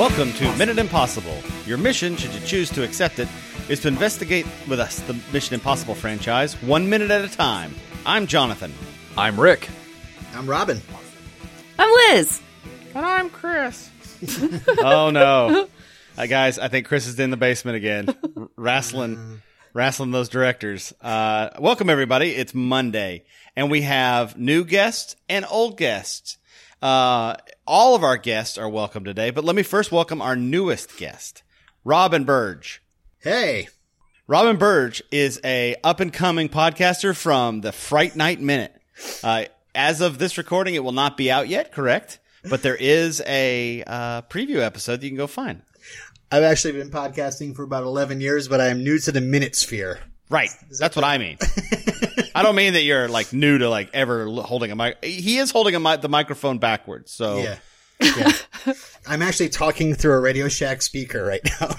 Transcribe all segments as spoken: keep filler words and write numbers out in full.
Welcome to Minute Impossible. Your mission, should you choose to accept it, is to investigate with us the Mission Impossible franchise one minute at a time. I'm Jonathan. I'm Rick. I'm Robin. I'm Liz. And I'm Chris. Oh, no. Uh, guys, I think Chris is in the basement again, r- wrestling, wrestling those directors. Uh, welcome, everybody. It's Monday, and we have new guests and old guests. Uh, all of our guests are welcome today, but let me first welcome our newest guest, Robin Burge. Hey. Robin Burge is a up-and-coming podcaster from the Fright Night Minute. Uh, as of this recording, it will not be out yet, correct? But there is a uh, preview episode that you can go find. I've actually been podcasting for about eleven years, but I am new to the Minute Sphere. Right. That's what I mean. I don't mean that you're like new to like ever holding a mic. He is holding a mi- the microphone backwards. So yeah, yeah. I'm actually talking through a Radio Shack speaker right now.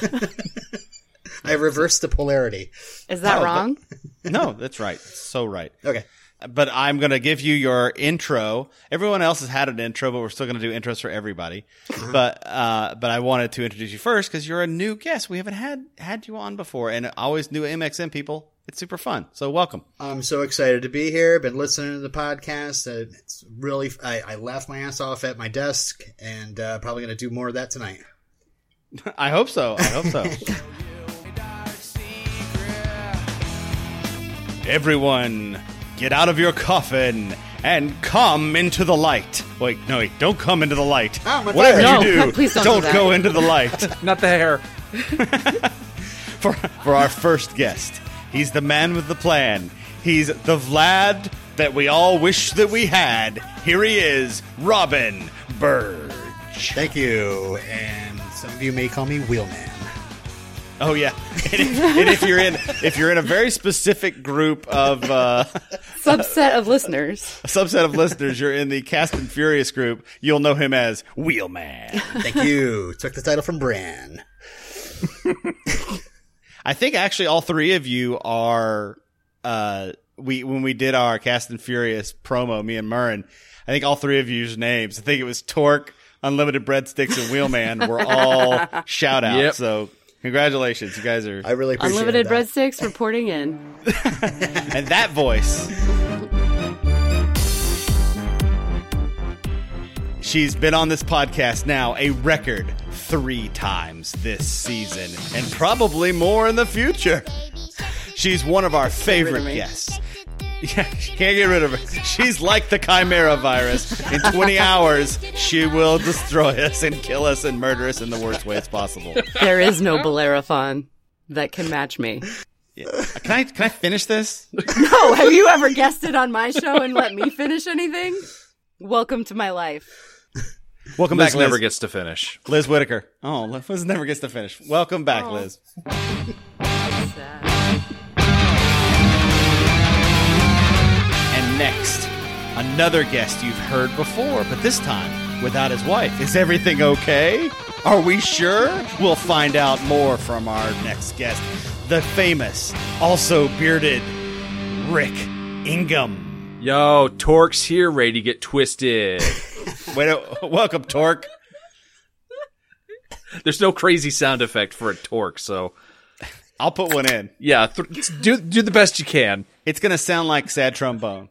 I reversed the polarity. Is that Oh, wrong? but- no, that's right. So right. Okay. But I'm going to give you your intro. Everyone else has had an intro, but we're still going to do intros for everybody. Uh-huh. But uh, but I wanted to introduce you first because you're a new guest. We haven't had had you on before, and always new M X M people. It's super fun. So welcome. I'm so excited to be here. Been listening to the podcast. Uh, it's really. I, I laughed my ass off at my desk, and uh, probably going to do more of that tonight. I hope so. I hope so. Everyone, get out of your coffin and come into the light. Wait, no, wait, don't come into the light. Oh, my Whatever God. you No, do, please don't don't do that. go into the light. Not the hair. for for our first guest, he's the man with the plan. He's the Vlad that we all wish that we had. Here he is, Robin Burge. Thank you. And some of you may call me Wheelman. Oh yeah, and if, and if you're in if you're in a very specific group of uh, Subset of listeners. a subset of listeners, you're in the Cast and Furious group, you'll know him as Wheelman. Thank you. Took the title from Bran. I think actually all three of you are uh, we when we did our Cast and Furious promo, me and Murrin, I think all three of you's names. I think it was Torque, Unlimited Breadsticks, and Wheelman were all shout outs. Yep. So congratulations, you guys are I really appreciate Unlimited that. breadsticks reporting in. and that voice. She's been on this podcast now a record three times this season, and probably more in the future. She's one of our favorite me. guests. Yeah, she can't get rid of her. She's like the Chimera virus. In twenty hours, she will destroy us and kill us and murder us in the worst ways possible. There is no Bellerophon that can match me. Yeah. Can I can I finish this? No, have you ever guessed it on my show and let me finish anything? Welcome to my life. Welcome Liz back, Liz. never gets to finish. Liz Whitaker. Oh, Liz never gets to finish. Welcome back, Oh. Liz. Sad. And next, another guest you've heard before, but this time without his wife. Is everything okay? Are we sure? We'll find out more from our next guest, the famous, also bearded Rick Ingham. Yo, Torque's here, ready to get twisted. Wait, uh, welcome, Torque. There's no crazy sound effect for a Torque, so I'll put one in. yeah, th- do do the best you can. It's going to sound like sad trombone.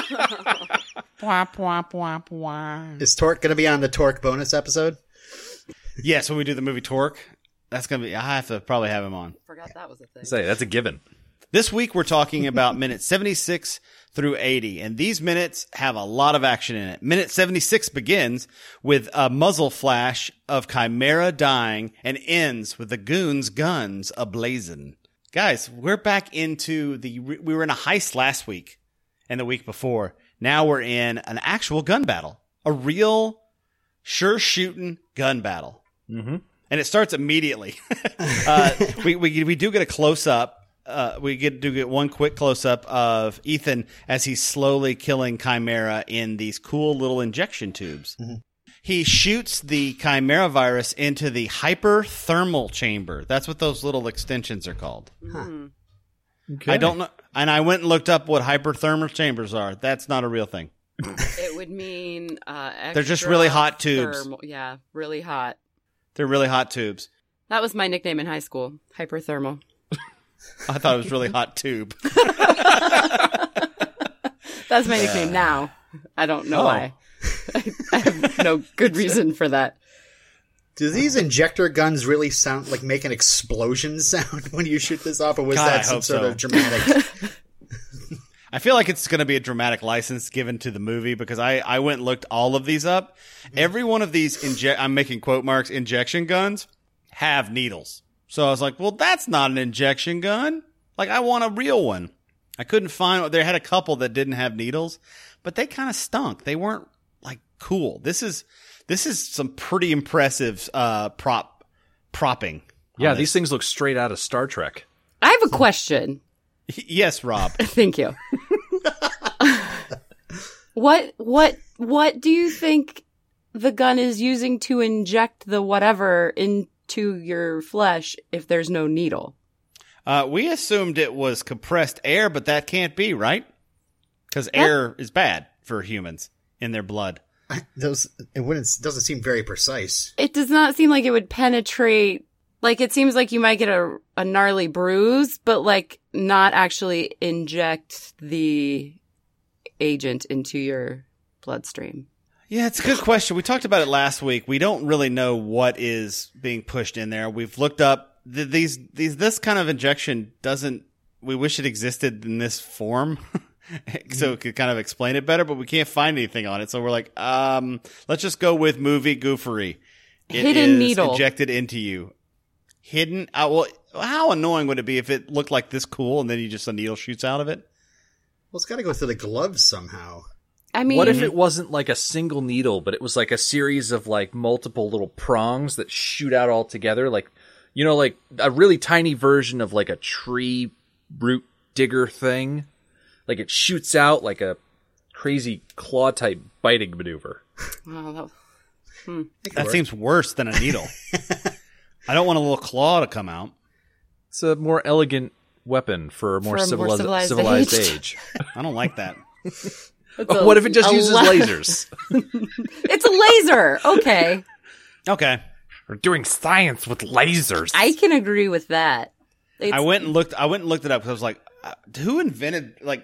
Is Torque going to be on the Torque bonus episode? Yes, when we do the movie Torque, that's going to be, I have to probably have him on. Forgot that was a thing. Say that's a given. This week we're talking about minutes seventy-six through eighty, and these minutes have a lot of action in it. Minute seventy-six begins with a muzzle flash of Chimera dying and ends with the goons' guns ablazing. Guys, we're back into the, we were in a heist last week and the week before. Now we're in an actual gun battle, a real sure shooting gun battle. Mm-hmm. And it starts immediately. uh, we, we, we do get a close up. Uh, we get to get one quick close up of Ethan as he's slowly killing Chimera in these cool little injection tubes. Mm-hmm. He shoots the Chimera virus into the hyperthermal chamber. That's what those little extensions are called. Huh. Okay. I don't know. And I went and looked up what hyperthermal chambers are. That's not a real thing. It would mean uh, extra They're just really hot tubes. thermal- yeah, really hot. They're really hot tubes. That was my nickname in high school, hyperthermal. I thought it was really hot tube. That's my nickname now. I don't know Oh. why. I, I have no good reason for that. Do these injector guns really sound like make an explosion sound when you shoot this off, or was God, I that some hope sort so. of dramatic? I feel like it's going to be a dramatic license given to the movie because I, I went and looked all of these up. Every one of these, inje- I'm making quote marks, injection guns have needles. So I was like, well, that's not an injection gun. Like, I want a real one. I couldn't find, they had a couple that didn't have needles, but they kind of stunk. They weren't like cool. This is, this is some pretty impressive, uh, prop, propping. Yeah, on these this. things look straight out of Star Trek. I have a question. Yes, Rob. Thank you. What what what do you think the gun is using to inject the whatever into your flesh if there's no needle? Uh, we assumed it was compressed air, but that can't be, right? Because air is bad for humans in their blood. Those it wouldn't doesn't seem very precise. It does not seem like it would penetrate. Like, it seems like you might get a, a gnarly bruise, but, like, not actually inject the agent into your bloodstream. Yeah, it's a good question. We talked about it last week. We don't really know what is being pushed in there. We've looked up th- these these this kind of injection doesn't. We wish it existed in this form, so it could kind of explain it better. But we can't find anything on it, so we're like, um, let's just go with movie goofery. It Hidden is needle injected into you. Hidden. Uh, well, how annoying would it be if it looked like this cool and then you just a needle shoots out of it? Well, it's got to go through the gloves somehow. I mean, What if it wasn't like a single needle, but it was like a series of like multiple little prongs that shoot out all together? Like, you know, like a really tiny version of like a tree root digger thing. Like it shoots out like a crazy claw type biting maneuver. Oh, that- That seems worse than a needle. I don't want a little claw to come out. It's a more elegant weapon for a more, For a more civiliz- civilized civilized, age. age. I don't like that. it's a- What if it just a uses la- lasers? It's a laser. Okay. Okay. We're doing science with lasers. I can agree with that. It's, I went and looked. I went and looked it up because I was like, uh, "Who invented? Like,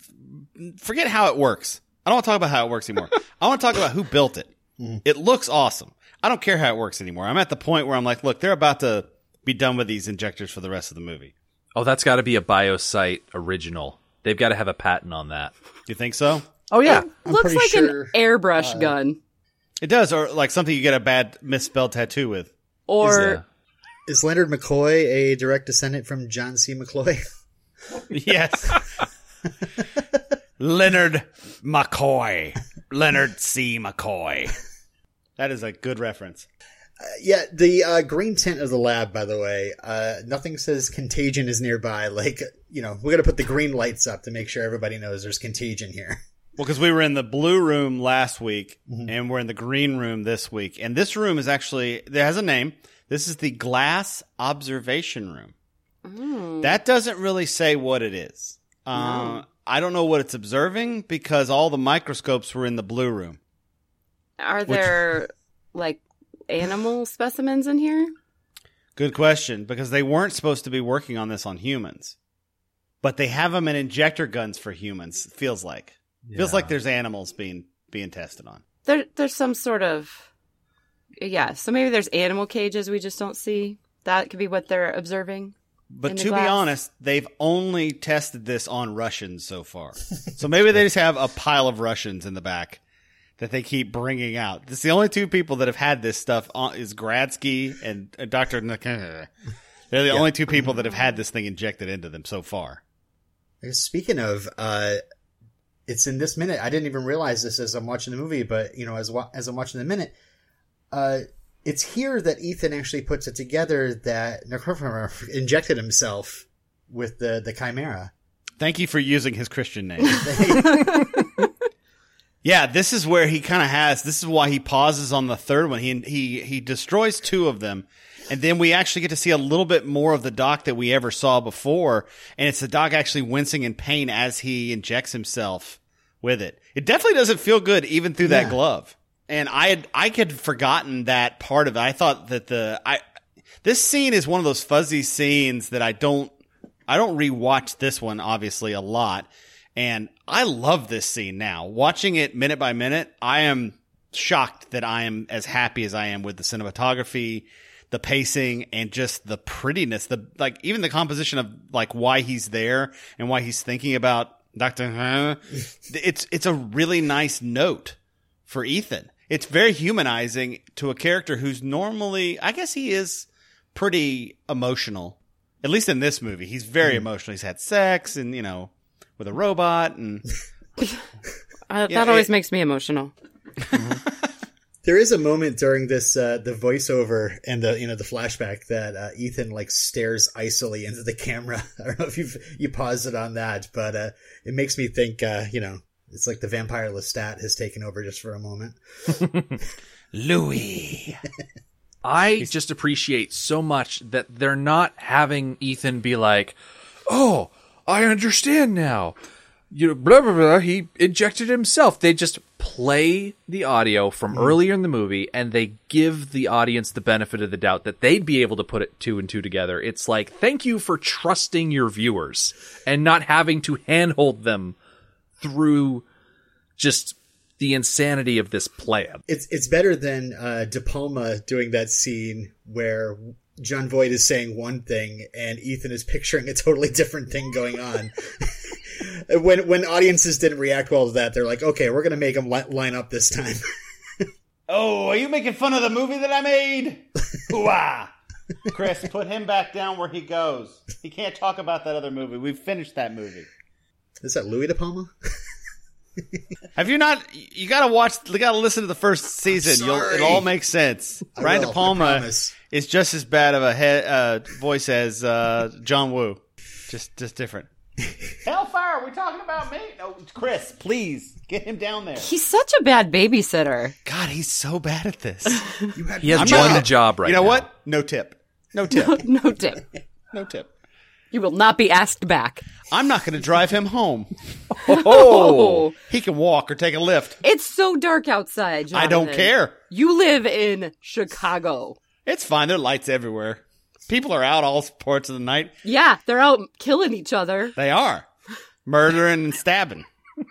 forget how it works. I don't want to talk about how it works anymore. I want to talk about who built it. It looks awesome. I don't care how it works anymore. I'm at the point where I'm like, look, they're about to be done with these injectors for the rest of the movie. Oh, that's got to be a Biosite original. They've got to have a patent on that. You think so? Oh yeah. I'm looks pretty like sure, an airbrush gun. It does, or like something you get a bad misspelled tattoo with. Or Yeah. Is Leonard McCoy a direct descendant from John C. McCloy? Yes. Leonard McCoy. Leonard C. McCoy. That is a good reference. Yeah, the uh, green tint of the lab, by the way, uh, nothing says contagion is nearby. Like, you know, we're going to put the green lights up to make sure everybody knows there's contagion here. Well, because we were in the blue room last week, and we're in the green room this week. And this room is actually, it has a name. This is the Glass Observation Room. Mm. That doesn't really say what it is. Uh, I don't know what it's observing because all the microscopes were in the blue room. Are there like animal specimens in here? Good question, because they weren't supposed to be working on this on humans. But they have them in injector guns for humans, it feels like. Feels like there's animals being being tested on. There, there's some sort of yeah. So maybe there's animal cages we just don't see. That could be what they're observing. But In the to be glass. honest, they've only tested this on Russians so far. So maybe they just have a pile of Russians in the back that they keep bringing out. It's the only two people that have had this stuff on, is Gradsky and uh, Doctor They're the only two people that have had this thing injected into them so far. Speaking of, uh, it's in this minute. I didn't even realize this as I'm watching the movie, but, you know, as wa- as I'm watching the minute, uh, it's here that Ethan actually puts it together that Necrophorov injected himself with the, the Chimera. Thank you for using his Christian name. Yeah, this is where he kind of has, this is why he pauses on the third one. He, he, he destroys two of them. And then we actually get to see a little bit more of the Doc that we ever saw before. And it's the Doc actually wincing in pain as he injects himself with it. It definitely doesn't feel good even through Yeah. that glove. And I had I had forgotten that part of it. I thought that the I this scene is one of those fuzzy scenes that I don't I don't rewatch this one obviously a lot. And I love this scene now. Watching it minute by minute, I am shocked that I am as happy as I am with the cinematography, the pacing, and just the prettiness. The like even the composition of like why he's there and why he's thinking about Doctor Huh. It's it's a really nice note for Ethan. It's very humanizing to a character who's normally, I guess he is pretty emotional. At least in this movie, he's very mm. emotional. He's had sex and, you know, with a robot and uh, that know, always it, makes me emotional. There is a moment during this, uh, the voiceover and the, you know, the flashback that, uh, Ethan like stares icily into the camera. I don't know if you've, you paused it on that, but, uh, it makes me think, uh, you know, it's like the vampire Lestat has taken over just for a moment. Louis. I just appreciate so much that they're not having Ethan be like, oh, I understand now. You know, blah, blah, blah. He injected himself. They just play the audio from mm. earlier in the movie and they give the audience the benefit of the doubt that they'd be able to put it two and two together. It's like, thank you for trusting your viewers and not having to handhold them through just the insanity of this plan. It's it's better than uh, De Palma doing that scene where John Voight is saying one thing and Ethan is picturing a totally different thing going on. when when audiences didn't react well to that, they're like, okay, we're going to make them li- line up this time. Oh, are you making fun of the movie that I made? Hoo-ah! Chris, put him back down where he goes. He can't talk about that other movie. We've finished that movie. Is that Louis De Palma? Have you not? You gotta watch. You gotta listen to the first season. You'll, it all makes sense. I Brian will, De Palma is just as bad of a head, uh, voice as uh, John Woo. Just, just different. Hellfire. We're talking about me. No, Chris, please get him down there. He's such a bad babysitter. God, he's so bad at this. You had he has one not, job right now. You know now. What? No tip. No tip. No, no tip. No tip. You will not be asked back. I'm not going to drive him home. Oh, he can walk or take a lift. It's so dark outside, Jonathan. I don't care. You live in Chicago. It's fine. There are lights everywhere. People are out all parts of the night. Yeah, they're out killing each other. They are. Murdering and stabbing.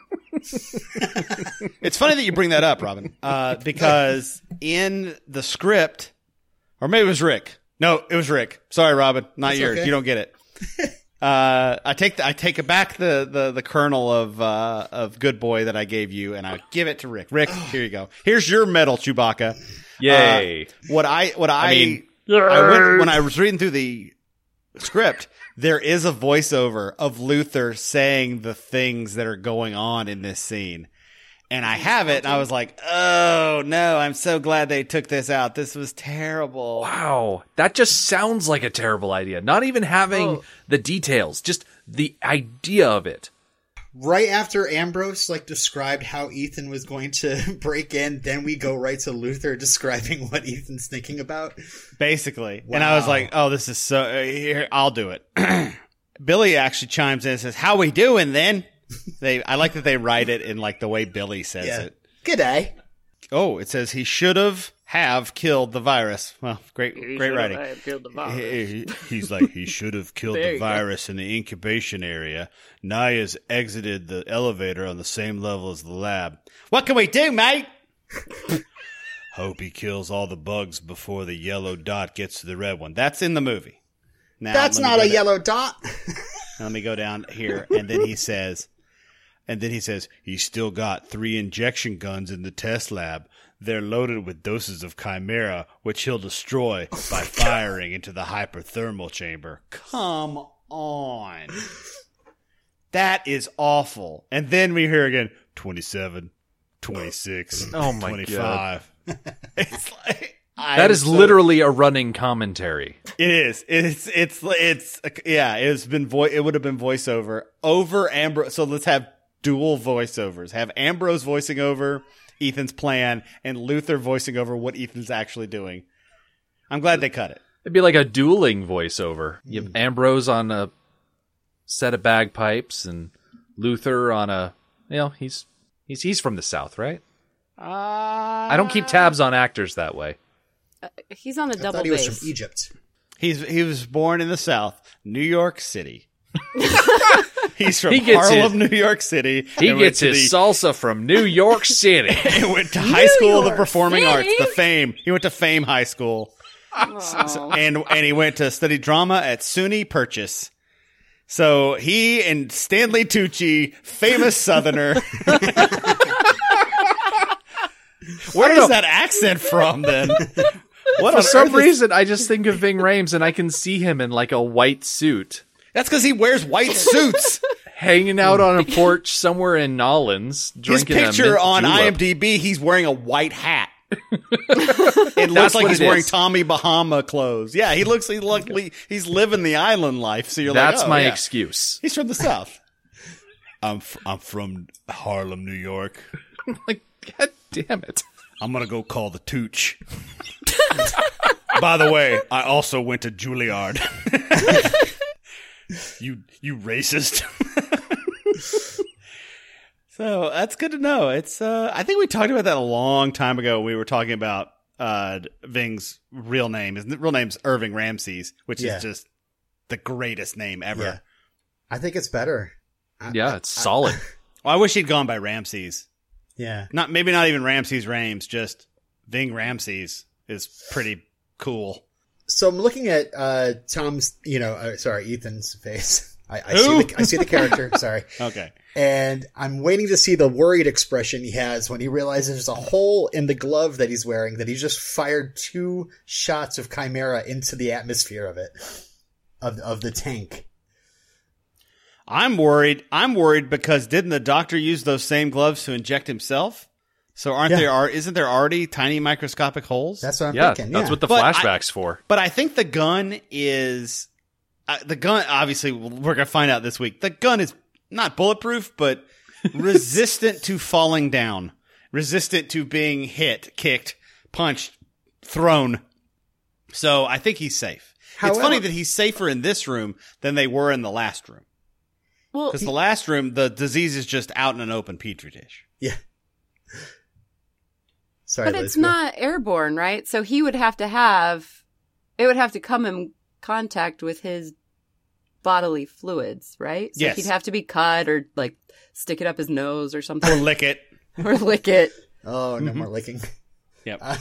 It's funny that you bring that up, Robin, uh, because in the script, or maybe it was Rick. No, it was Rick. Sorry, Robin. Not That's yours. Okay. You don't get it. Uh, I take the, I take back the, the, the kernel of uh, of Good Boy that I gave you, and I give it to Rick. Rick, here you go. Here's your medal, Chewbacca. Yay! Uh, what I what I, I, mean, I went, when I was reading through the script, there is a voiceover of Luther saying the things that are going on in this scene. And I have it, and I was like, oh, no, I'm so glad they took this out. This was terrible. Wow. That just sounds like a terrible idea. Not even having oh. the details, just the idea of it. Right after Ambrose like described how Ethan was going to break in, then we go right to Luther describing what Ethan's thinking about. Basically. Wow. And I was like, oh, this is so... Uh, here, I'll do it. Billy actually chimes in and says, how we doing then? They, I like that they write it in like the way Billy says yeah. it. Good day. Oh, it says he should have have killed the virus. Well, great, he great writing. Have killed the virus. He, he, he's like he should have killed the virus go. in the incubation area. Naya's exited the elevator on the same level as the lab. What can we do, mate? Hope he kills all the bugs before the yellow dot gets to the red one. That's in the movie. Now, That's not a down. yellow dot. Let me go down here, and then he says. And then he says, he's still got three injection guns in the test lab. They're loaded with doses of Chimera, which he'll destroy oh by firing God. into the hyperthermal chamber. Come on. That is awful. And then we hear again, twenty-seven, twenty-six, oh my twenty-five. God. It's like... That is so, literally a running commentary. It is. It's, it's, it's, yeah, it's been, vo- it would have been voiceover over Ambrose. So let's have dual voiceovers. Have Ambrose voicing over Ethan's plan and Luther voicing over what Ethan's actually doing. I'm glad they cut it. It'd be like a dueling voiceover. You have Ambrose on a set of bagpipes and Luther on a, you know, he's, he's, he's from the South, right? Uh, I don't keep tabs on actors that way. Uh, he's on a I double thought he base. was from Egypt. He's he was born in the South, New York City. He's from He gets Harlem, his- New York City. He and went gets to his the- salsa from New York City. He went to High School of the York Performing City? Arts, the Fame. He went to Fame High School, Oh. and and he went to study drama at SUNY Purchase. So he and Stanley Tucci, famous Southerner. Where is know. that accent from then? What For on some earth is- reason, I just think of Ving Rhames, and I can see him in like a white suit, That's because he wears white suits. hanging out on a porch somewhere in Nolans, His drinking a picture mint on julep. IMDb, he's wearing a white hat. It looks like what he's it wearing is. Tommy Bahama clothes. Yeah, he looks he look, he's living the island life. So you're That's like, oh, my yeah. excuse. He's from the South. I'm f- I'm from Harlem, New York. Like, God damn it! I'm gonna go call the Tooch. By the way, I also went to Juilliard. you you racist. So that's good to know. It's uh, I think we talked about that a long time ago. We were talking about uh, Ving's real name. His real name's Irving Ramses, which Yeah. is just the greatest name ever. Yeah. I think it's better. I, Yeah, it's solid. Well, I wish he'd gone by Ramses. Yeah. Not maybe not even Ramses Rames, just Ving Ramses is pretty cool. So I'm looking at uh, Tom's, you know, uh, sorry, Ethan's face. I, I Who? see the I see the character. Sorry. Okay. And I'm waiting to see the worried expression he has when he realizes there's a hole in the glove that he's wearing, that he's just fired two shots of Chimera into the atmosphere of it, of of the tank. I'm worried. I'm worried because didn't the doctor use those same gloves to inject himself? So aren't Yeah. there are isn't there already tiny microscopic holes? That's what I'm Yeah, thinking. that's yeah. what the But I- flashback's for. But I think the gun is uh, the gun. Obviously, we're gonna find out this week. The gun is not bulletproof, but resistant to falling down, resistant to being hit, kicked, punched, thrown. So I think he's safe. However- it's funny that he's safer in this room than they were in the last room. Well, Because the last room, the disease is just out in an open petri dish. Yeah. Sorry, but Liz, it's go- not airborne, right? So he would have to have, it would have to come in contact with his bodily fluids, right? So Yes. he'd have to be cut or like stick it up his nose or something Or lick it. or lick it. Oh, no more licking. Yep. Uh,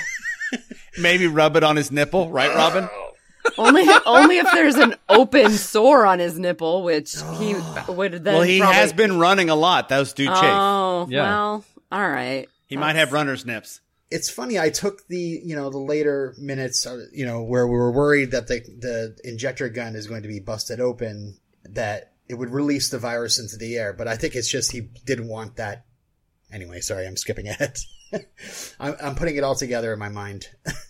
Maybe rub it on his nipple, right, Robin? Only, only if there's an open sore on his nipple, which he would then. Well, he probably- has been running a lot. Those do chafe. Oh, Yeah. well, all right. he might have runner's nips. It's funny. I took the, you know, the later minutes, uh, you know, where we were worried that the the injector gun is going to be busted open, that it would release the virus into the air. But I think it's just he didn't want that. Anyway, sorry, I'm skipping ahead. I'm, I'm putting it all together in my mind.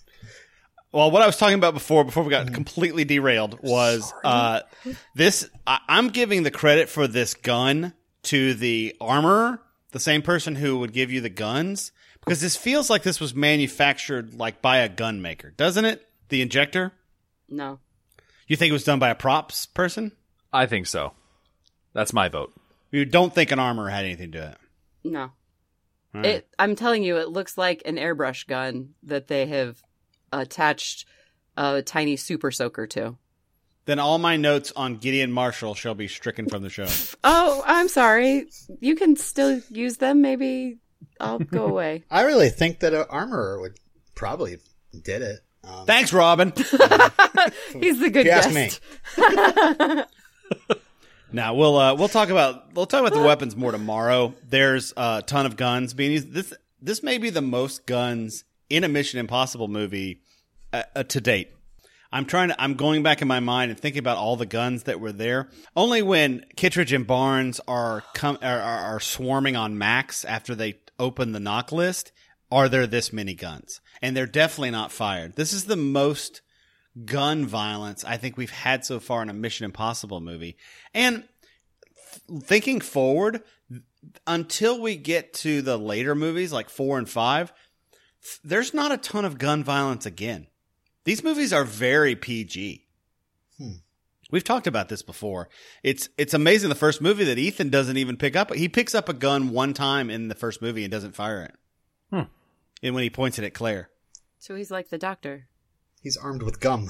Well, what I was talking about before, before we got completely derailed, was uh, this. I, I'm giving the credit for this gun to the armorer, the same person who would give you the guns, because this feels like this was manufactured like by a gun maker, doesn't it? The injector. No. You think it was done by a props person? I think so. That's my vote. You don't think an armorer had anything to do it? No. All right. It, I'm telling you, it looks like an airbrush gun that they have attached a tiny super soaker to. Then all my notes on Gideon Marshall shall be stricken from the show. Oh, I'm sorry. You can still use them. Maybe I'll go away. I really think that an armorer would probably did it. Um, Thanks, Robin. He's the good If you ask guest. Now we'll uh, we'll talk about we'll talk about the weapons more tomorrow. There's a ton of guns being used. This this may be the most guns in a Mission Impossible movie uh, uh, to date. I'm trying to. I'm going back in my mind and thinking about all the guns that were there. Only when Kittredge and Barnes are come are, are, are swarming on Max after they open the knock list are there this many guns, and they're definitely not fired. This is the most gun violence I think we've had so far in a Mission Impossible movie. And th- thinking forward, until we get to the later movies like four and five, th- there's not a ton of gun violence again. These movies are very P G. Hmm. We've talked about this before. It's it's amazing the first movie that Ethan doesn't even pick up. He picks up a gun one time in the first movie and doesn't fire it. Hmm. And when he points it at Claire. So he's like the doctor. He's armed with gum.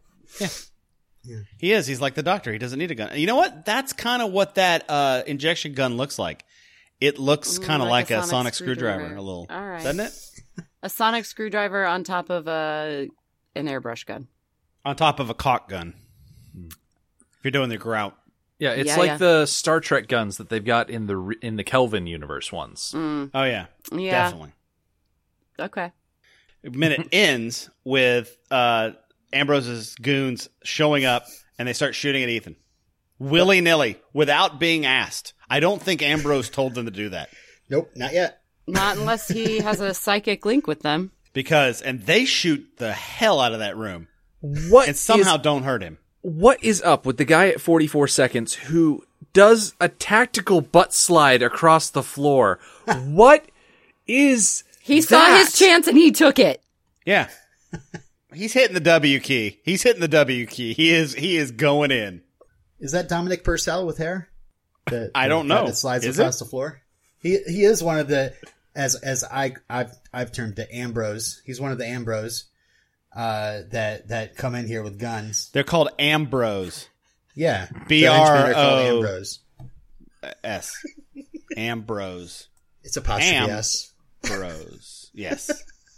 He is. He's like the doctor. He doesn't need a gun. And you know what? That's kind of what that uh, injection gun looks like. It looks kind of Mm, like, like a, a sonic, sonic screwdriver, screwdriver. a little. All right. Doesn't it? A sonic screwdriver on top of a an airbrush gun. On top of a caulk gun. If you're doing the grout. Yeah, it's Yeah, like yeah. the Star Trek guns that they've got in the re- in the Kelvin universe ones. Mm, Oh, yeah. yeah. Definitely. Okay. Minute ends with uh, Ambrose's goons showing up, and they start shooting at Ethan. Willy-nilly, without being asked. I don't think Ambrose told them to do that. Nope, not yet. Not unless he has a psychic link with them. Because, and they shoot the hell out of that room. What And somehow is- don't hurt him. what is up with the guy at forty-four seconds who does a tactical butt slide across the floor? What is He saw that? his chance and he took it. Yeah. He's hitting the W key. He's hitting the W key. He is he is going in. Is that Dominic Purcell with hair? That, I don't know. That slides Is across it? the floor. He he is one of the as as I I've I've termed the Ambrose. He's one of the Ambrose uh, that that come in here with guns. They're called Ambrose. Yeah, B The henchmen R are called O. Ambrose. S. Ambrose. It's apostrophe Am. S. Bros. Yes.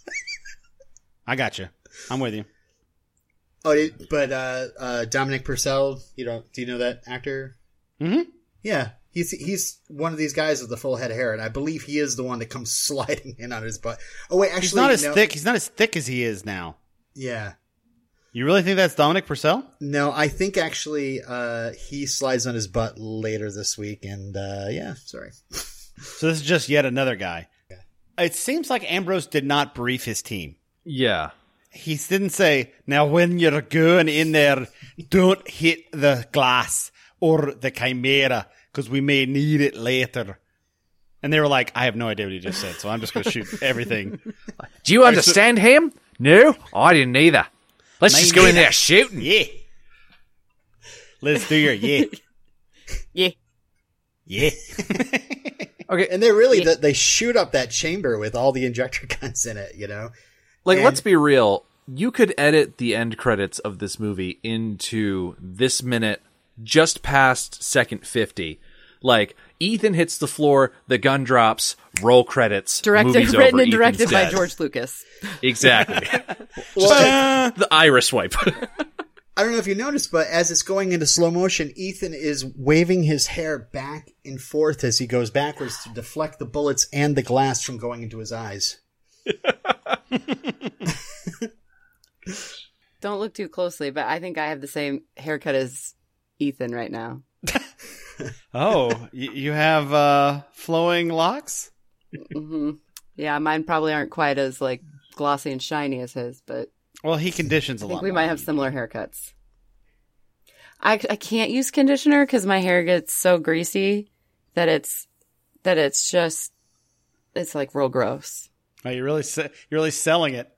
I got you. I'm with you. Oh, it- but uh, uh, Dominic Purcell. You don't? Do you know that actor? Mm-hmm. Yeah, he's he's one of these guys with the full head of hair, and I believe he is the one that comes sliding in on his butt. Oh wait, actually, He's not as no, thick. He's not as thick as he is now. Yeah, You really think that's Dominic Purcell? no, I think actually uh, he slides on his butt later this week, and uh, yeah, sorry. So this is just yet another guy. It seems like Ambrose did not brief his team. Yeah. He didn't say, now when you're going in there, don't hit the glass or the chimera because we may need it later. And they were like, I have no idea what he just said, so I'm just going to shoot everything. Do you understand him? No, I didn't either. Let's Me just go in neither. there shooting. Yeah. Let's do your yeah. Yeah. Yeah. Okay, And they really they, they shoot up that chamber with all the injector guns in it. You know, like And- let's be real. You could edit the end credits of this movie into this minute just past second fifty. Like Ethan hits the floor, the gun drops, roll credits. Directed, movie's written over, and directed Ethan's by dead. George Lucas. Exactly. well, the iris swipe. I don't know if you noticed, but as it's going into slow motion, Ethan is waving his hair back and forth as he goes backwards to deflect the bullets and the glass from going into his eyes. Don't look too closely, but I think I have the same haircut as Ethan right now. Oh, y- you have uh, flowing locks? hmm Yeah, mine probably aren't quite as like glossy and shiny as his, but Well, he conditions a I think lot. we more might than have you similar haircuts. I I can't use conditioner because my hair gets so greasy that it's that it's just it's like real gross. do. Oh, you're really se- you're really selling it.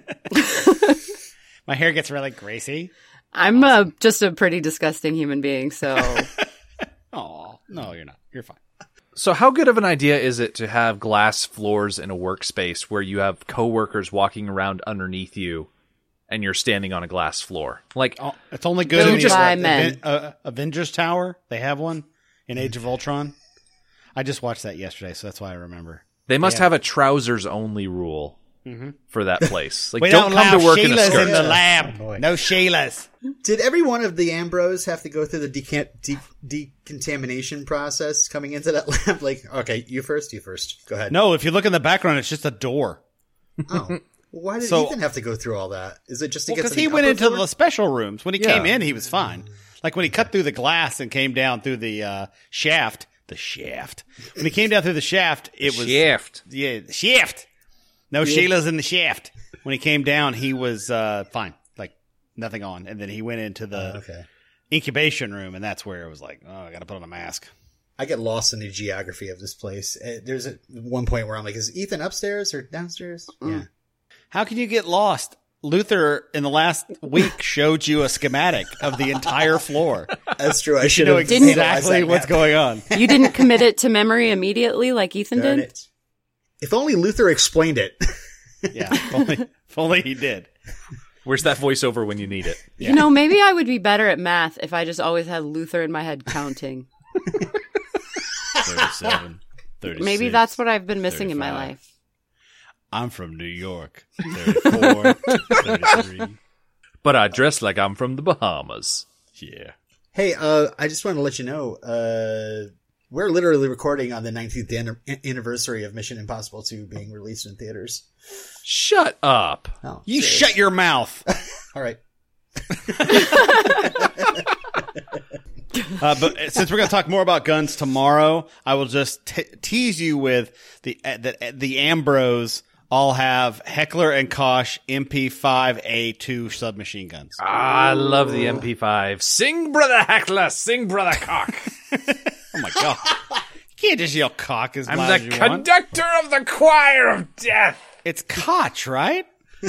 My hair gets really greasy. I'm uh, just a pretty disgusting human being, so Oh no, you're not. You're fine. So how good of an idea is it to have glass floors in a workspace where you have coworkers walking around underneath you and you're standing on a glass floor? Like, Oh, it's only good Built in the by Aven- men. uh, Avengers Tower. They have one in Age of Ultron. I just watched that yesterday, so that's why I remember. they must Yeah. have a trousers only rule for that place. Like, We don't, don't, come allow to work in a Sheilas skirt. in the Yeah. lab. Oh, boy. No Sheilas. Did every one of the Ambrose have to go through the decant- de- decontamination process coming into that lab? Like, okay, you first, you first. Go ahead. No, if you look in the background, it's just a door. Oh. Well, why did So- Ethan have to go through all that? Is it just to get Because to the he went upper into floor? the special rooms. When he Yeah. came in, he was fine. Like when he cut through the glass and came down through the uh, shaft. The shaft. When he came down through the shaft, it was Shift. yeah, the shaft. No Sheila's in the shaft. When he came down, he was uh, fine, like nothing on. And then he went into the Oh, okay. incubation room, and that's where it was like, oh, I got to put on a mask. I get lost in the geography of this place. Uh, There's a, one point where I'm like, is Ethan upstairs or downstairs? Yeah. How can you get lost? Luther in the last week showed you a schematic of the entire floor. That's true. I You should know have Didn't- exactly what's going on. you didn't commit it to memory immediately like Ethan Darn did. it. If only Luther explained it. Yeah, if only, if only he did. Where's that voiceover when you need it? Yeah. You know, maybe I would be better at math if I just always had Luther in my head counting. thirty-seven, thirty-six, Maybe that's what I've been missing in my thirty-five. life. I'm from New York. thirty-four, thirty-three. But I dress like I'm from the Bahamas. Yeah. Hey, uh, I just want to let you know, uh, we're literally recording on the nineteenth an- anniversary of Mission Impossible two being released in theaters. Shut up. Oh, You serious. shut your mouth. All right. Uh, but since we're going to talk more about guns tomorrow, I will just t- tease you with the uh, the, the Ambrose all have Heckler and Koch M P five A two submachine guns. Ah, I love the M P five. Sing, brother Heckler. Sing, brother Cock. Oh my god! You can't just yell cock as I'm loud the as you want. conductor of the choir of death. It's Koch, right?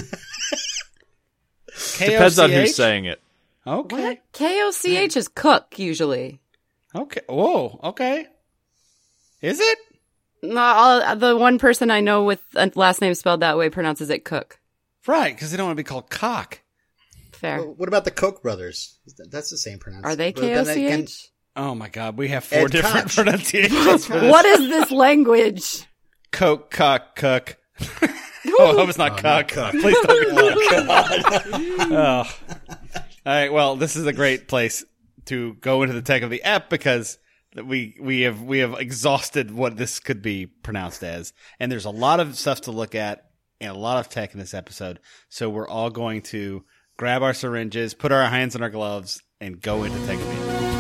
Depends on who's saying it. Okay. What? K O C H is cook, usually. Okay. Whoa. Okay. Is it? No, all, the one person I know with a last name spelled that way pronounces it cook. Right, because they don't want to be called cock. Fair. Well, what about the Koch brothers? That's the same pronunciation. Are they But then K O C again- H? Oh my god, we have four Ed different Koch. pronunciations for this. What is this language? Coke, cock, cuck. Oh, I hope it's not cuck. cuck. Please don't be cuck. Oh. All right. Well, this is a great place to go into the tech of the app because we we have we have exhausted what this could be pronounced as, and there's a lot of stuff to look at and a lot of tech in this episode. So we're all going to grab our syringes, put our hands in our gloves, and go into tech of the app.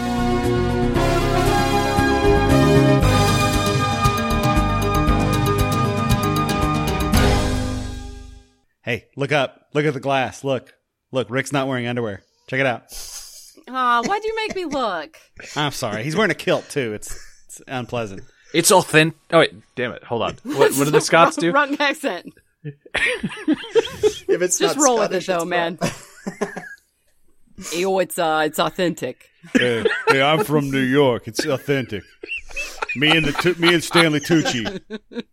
Hey, look up. Look at the glass. Look. Look, Rick's not wearing underwear. Check it out. Aw, why'd you make me look? I'm sorry. He's wearing a kilt, too. It's, it's unpleasant. It's authentic. Oh, wait. Damn it. Hold on. What, what do the Scots do? Wrong accent. If it's Just not roll with it, Scottish, though, it's man. wrong. Ew, it's, uh, it's authentic. Hey, hey, I'm from New York. It's authentic. Me and the tu- me and Stanley Tucci.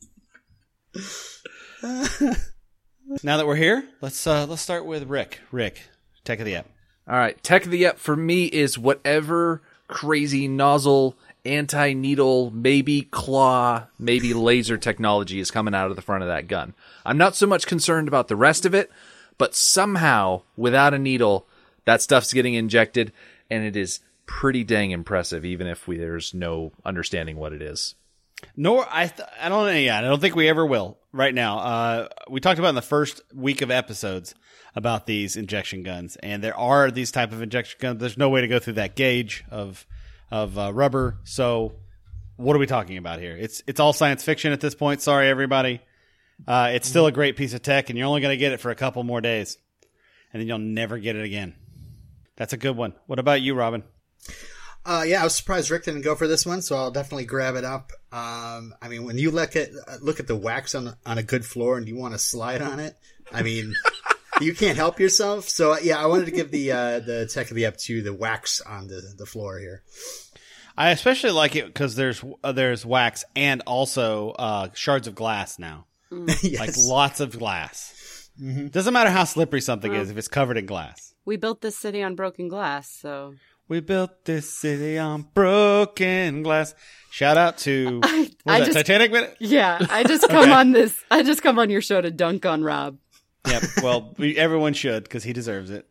Now that we're here, let's uh, let's start with Rick. Rick, tech of the app. All right. Tech of the app for me is whatever crazy nozzle, anti-needle, maybe claw, maybe laser technology is coming out of the front of that gun. I'm not so much concerned about the rest of it, but somehow, without a needle, that stuff's getting injected, and it is pretty dang impressive, even if we, there's no understanding what it is. Nor I th- I don't know. Yeah, I don't think we ever will. Right now, uh, we talked about in the first week of episodes about these injection guns, and there are these type of injection guns. There's no way to go through that gauge of of uh, rubber. So, what are we talking about here? It's it's all science fiction at this point. Sorry, everybody. Uh, it's still a great piece of tech, and you're only going to get it for a couple more days, and then you'll never get it again. That's a good one. What about you, Robin? Uh, yeah, I was surprised Rick didn't go for this one, so I'll definitely grab it up. Um, I mean, when you look at look at the wax on on a good floor and you want to slide on it, I mean, you can't help yourself. So yeah, I wanted to give the uh, the tech of the up to the wax on the, the floor here. I especially like it because there's uh, there's wax and also uh, shards of glass now, Yes. like lots of glass. Mm-hmm. Doesn't matter how slippery something Well. is if it's covered in glass. We built this city on broken glass, so... We built this city on broken glass. Shout out to what I was that, just- Titanic minute. Yeah, I just come on this... I just come on your show to dunk on Rob. Yep. Well, we, everyone should because he deserves it.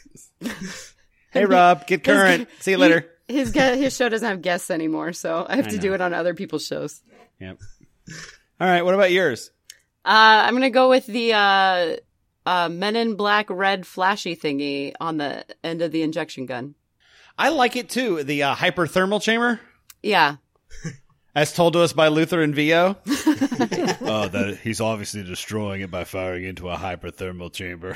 Hey, Rob, get current. See you later. He, his, ge- his show doesn't have guests anymore, so I have I to know. do it on other people's shows. Yep. All right. What about yours? Uh, I'm gonna go with the uh, uh, Men in Black red flashy thingy on the end of the injection gun. I like it too. The uh, hyperthermal chamber, Yeah. as told to us by Luther and Vio. Oh, that he's obviously destroying it by firing into a hyperthermal chamber.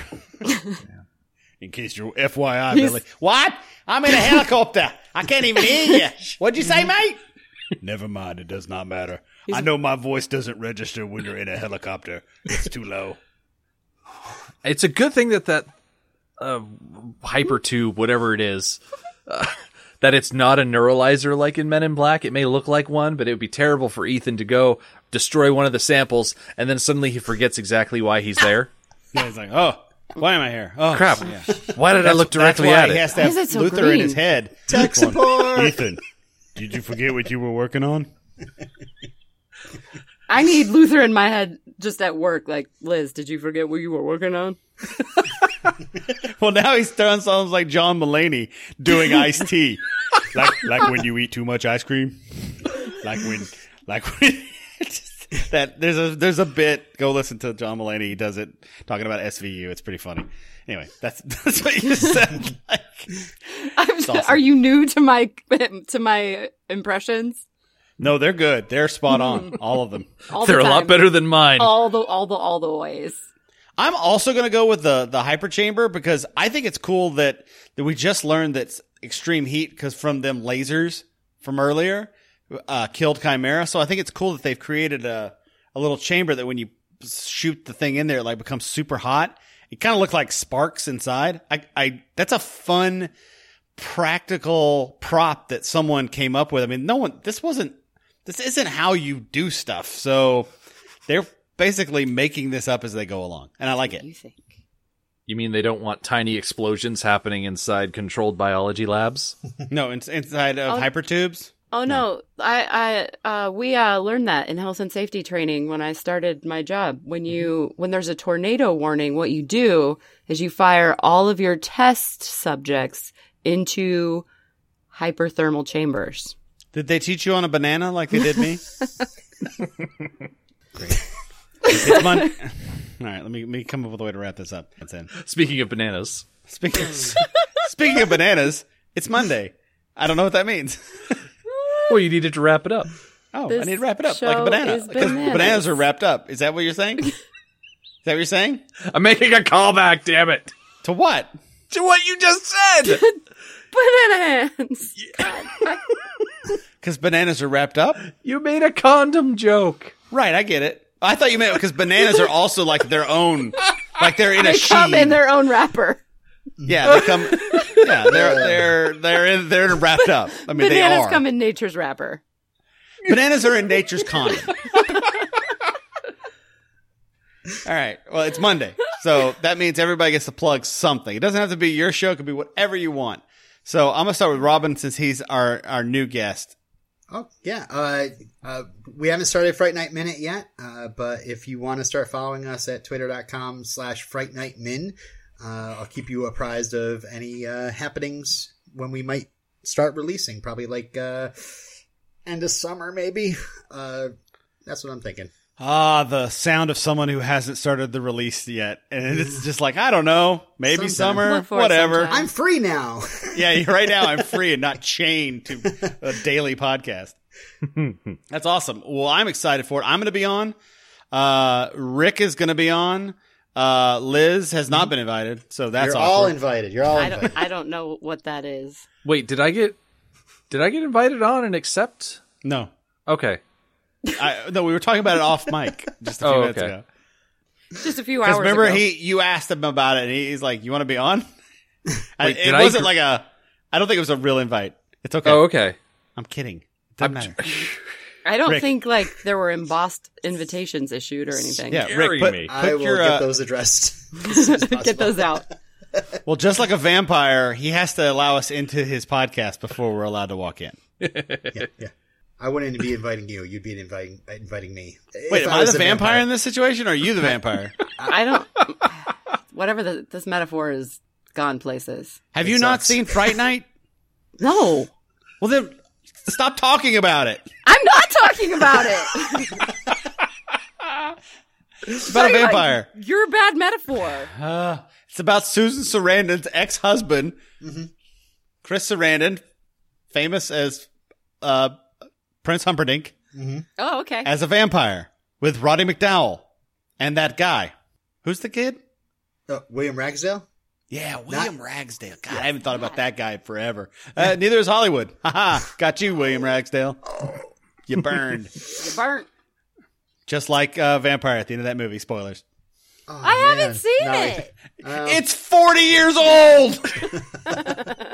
In case you're F Y I, He's- Billy. What? I'm in a helicopter. I can't even hear you. What'd you say, mate? Never mind. It does not matter. I know my voice doesn't register when you're in a helicopter. It's too low. It's a good thing that that uh, hyper tube, whatever it is, uh, that it's not a neuralizer like in Men in Black. It may look like one, but it would be terrible for Ethan to go destroy one of the samples, and then suddenly he forgets exactly why he's there. Yeah, he's like, oh, why am I here? Oh, Crap. Yeah. Why did I look directly That's why at he it? has to Why have is it so Luther green? in his head. Tech support. Ethan, did you forget what you were working on? I need Luther in my head just at work. Like, Liz, did you forget what you were working on? Well, now he's throwing songs like John Mulaney doing iced tea. Like, like when you eat too much ice cream. Like when, like when, that there's a, there's a bit, go listen to John Mulaney. He does it talking about S V U. It's pretty funny. Anyway, that's, that's what you said. Like, I'm, awesome. Are you new to my, to my impressions? no, they're good. They're spot on. All of them. All the They're a lot time. better than mine. All the, all the, all the ways. I'm also going to go with the the hyper chamber because I think it's cool that that we just learned that extreme heat because from them lasers from earlier uh, killed Chimera. So I think it's cool that they've created a a little chamber that when you shoot the thing in there, it like becomes super hot. It kind of looked like sparks inside. I I that's a fun practical prop that someone came up with. I mean, no one. This wasn't. This isn't how you do stuff. So they're basically making this up as they go along, and I like it. You think? You mean they don't want tiny explosions happening inside controlled biology labs? No, in, inside of Oh. hypertubes. Oh no, I, I, uh, we uh, learned that in health and safety training when I started my job. When you, when there's a tornado warning, what you do is you fire all of your test subjects into hyperthermal chambers. Did they teach you on a banana like they did me? Great. It's Monday. All right, let me let me come up with a way to wrap this up. That's in. Speaking of bananas. Speaking of, speaking of bananas, it's Monday. I don't know what that means. Well, you needed to wrap it up. Oh, I This need to wrap it up like a show banana. is Because bananas. bananas are wrapped up. Is that what you're saying? Is that what you're saying? I'm making a callback, damn it. To what? To what you just said. Banana hands. God. Because bananas are wrapped up? You made a condom joke. Right, I get it. I thought you meant because bananas are also like their own, like they're in a They come sheet. in their own wrapper. Yeah, they come. Yeah, they're they're they're in, they're wrapped up. I mean, Bananas they are. come in nature's wrapper. Bananas are in nature's condom. All right. Well, it's Monday, so that means everybody gets to plug something. It doesn't have to be your show; it could be whatever you want. So I'm gonna start with Robin since he's our our new guest. Oh, yeah. Uh, uh, we haven't started Fright Night Minute yet, uh, but if you want to start following us at twitter.com slash Fright Night Min, uh, I'll keep you apprised of any uh, happenings when we might start releasing. Probably like uh, end of summer, maybe. Uh, that's what I'm thinking. Ah, the sound of someone who hasn't started the release yet, and it's just like I don't know, maybe Sometime. summer, Look for it whatever. sometime. I'm free now. Yeah, right now I'm free and not chained to a daily podcast. That's awesome. Well, I'm excited for it. I'm going to be on. Uh, Rick is going to be on. Uh, Liz has not been invited, so that's You're awkward. all invited. You're all I invited. don't. I don't know what that is. Wait, did I get did I get invited on and accept? No, Okay. I, no, we were talking about it off mic just a few Oh, minutes okay. ago. Just a few Because hours. remember, ago. he you asked him about it, and he, he's like, "You want to be on?" I, Wait, it did I wasn't gr- like a. I don't think it was a real invite. It's okay. Oh, okay. I'm kidding. Doesn't I'm- matter. I don't Rick. think like there were embossed invitations issued or anything. Yeah, Scary Rick, put, me. I put will your get uh, those addressed. as soon as Get possible. those out. well, just like a vampire, he has to allow us into his podcast before we're allowed to walk in. Yeah, yeah. I wouldn't be inviting you. You'd be inviting inviting me. Wait, If am I was the a vampire, in this situation, or are you the vampire? I don't. Whatever the, this metaphor has gone places. Have It you not sucks. seen Fright Night? No, Well, then stop talking about it. I'm not talking about it. It's about a Sorry, like, vampire. you're a bad metaphor. Uh, it's about Susan Sarandon's ex-husband, Chris Sarandon, famous as uh, Prince Humperdinck, Oh, okay. as a vampire with Roddy McDowell and that guy. Who's the kid? Uh, William Ragsdale? Yeah, William Ragsdale. God, I haven't thought about that guy forever. Uh, neither is Hollywood. Haha, got you, William Ragsdale. You burned. You burnt. Just like uh, Vampire at the end of that movie. Spoilers. Oh, I man. haven't seen No, it. uh, It's forty years old!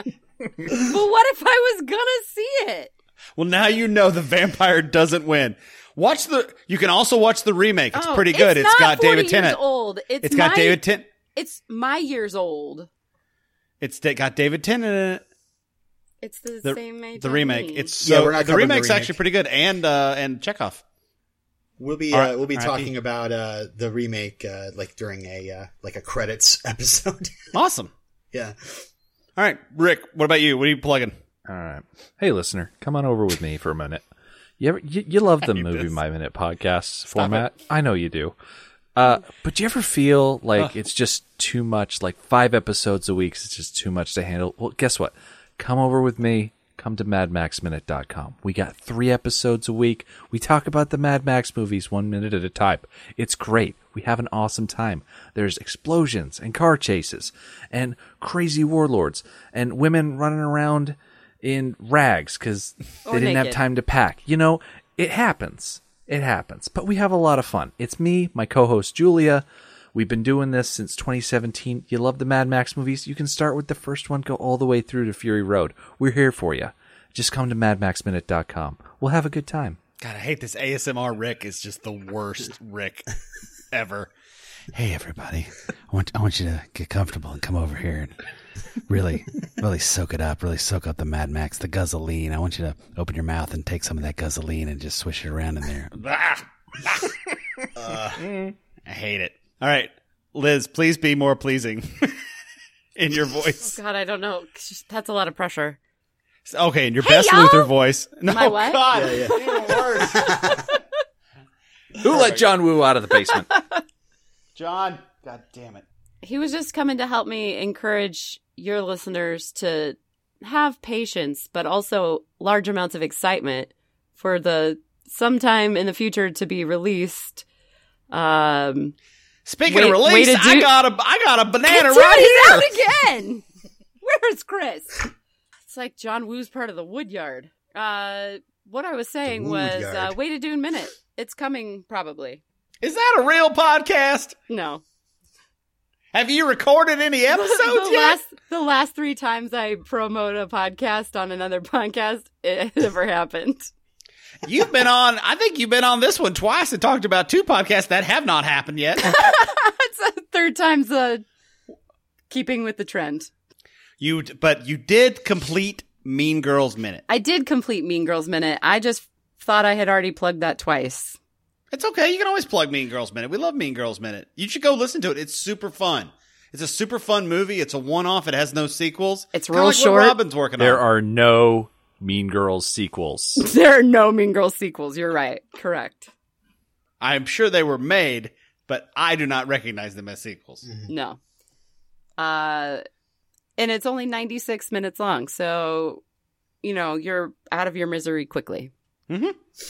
what if I was gonna see it? Well, now you know the vampire doesn't win. Watch the. You can also watch the remake. It's Oh, pretty good. It's, It's not got David forty Tennant. Years old. It's, It's got my, David Tennant. It's my years old. It's da- got David Tennant in it. It's the, The, same age. the as remake. me. It's Yeah, so we're not the covering the remake's remake. actually pretty good, and uh, and Chekhov. We'll be All uh, right, we'll be R I P. talking about uh, the remake uh, like during a uh, like a credits episode. Awesome. Yeah. All right, Rick. What about you? What are you plugging? All right. Hey, listener, come on over with me for a minute. You ever, you, you love the hate Movie this. My Minute podcast format. I know you do. Uh, but do you ever feel like it's just too much, like five episodes a week is just too much to handle? Well, guess what? Come over with me. Come to mad max minute dot com. We got three episodes a week. We talk about the Mad Max movies one minute at a time. It's great. We have an awesome time. There's explosions and car chases and crazy warlords and women running around in rags because they Or didn't have naked. time to pack. You know, it happens. It happens. But we have a lot of fun. It's me, my co-host Julia. We've been doing this since twenty seventeen. You love the Mad Max movies? You can start with the first one, go all the way through to Fury Road. We're here for you. Just come to mad max minute dot com. We'll have a good time. God, I hate this A S M R Rick. Is just the worst Rick ever. Hey, everybody. I want, I want you to get comfortable and come over here and really, really soak it up, really soak up the Mad Max, the guzzolene. I want you to open your mouth and take some of that guzzolene and just swish it around in there. Ah. uh, I hate it. All right, Liz, please be more pleasing in your voice. God, I don't know. That's a lot of pressure. Okay, in your Hey, best y'all. Luther voice. No, My what? God. Yeah, yeah. Who let John Woo out of the basement? John. God damn it. He was just coming to help me encourage your listeners to have patience, but also large amounts of excitement for the sometime in the future to be released. Um, Speaking Wait- of release, way to I do- got a I got a banana Dude, right here. he's out again. Where's Chris? It's like John Woo's part of the Woodyard. Uh, what I was saying The was, Woodyard. uh, Wait a Dune Minute. It's coming, probably. Is that a real podcast? No. Have you recorded any episodes the yet? last the last three times I promote a podcast on another podcast, it never happened. You've been on, I think you've been on this one twice and talked about two podcasts that have not happened yet. It's the third time's uh, keeping with the trend. You, but you did complete Mean Girls Minute. I did complete Mean Girls Minute. I just thought I had already plugged that twice. It's okay. You can always plug Mean Girls Minute. We love Mean Girls Minute. You should go listen to it. It's super fun. It's a super fun movie. It's a one-off. It has no sequels. It's Kinda real like short. What Robin's working There on. are no Mean Girls sequels. There are no Mean Girls sequels. You're right. Correct. I'm sure they were made, but I do not recognize them as sequels. No. Uh, and it's only ninety-six minutes long, so, you know, you're out of your misery quickly. Mm-hmm.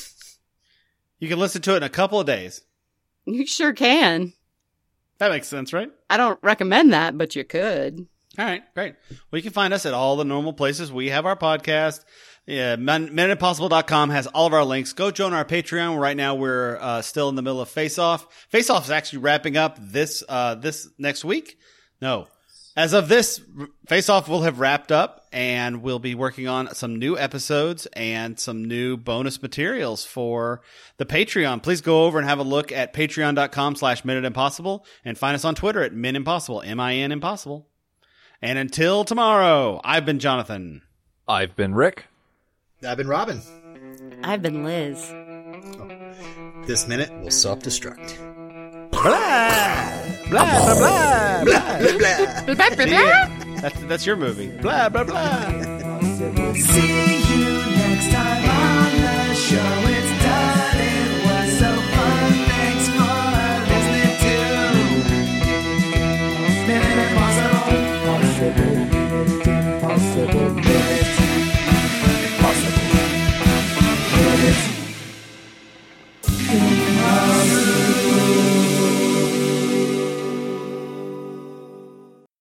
You can listen to it in a couple of days. You sure can. That makes sense, right? I don't recommend that, but you could. All right, great. Well, you can find us at all the normal places. We have our podcast. Yeah, minute impossible dot com has all of our links. Go join our Patreon. Right now, we're uh, still in the middle of Face Off. Face Off is actually wrapping up this uh, this next week. No. As of this, Face Off will have wrapped up, and we'll be working on some new episodes and some new bonus materials for the Patreon. Please go over and have a look at patreon dot com slash minute impossible and find us on Twitter at min impossible, M I N impossible. And until tomorrow, I've been Jonathan. I've been Rick. I've been Robin. I've been Liz. This minute will self-destruct. Blah, blah, blah, blah, blah. Blah, blah. That's, that's your movie. Blah, blah, blah. See you next time on the show. It's done. It was so fun. Thanks for listening to Minute Impossible.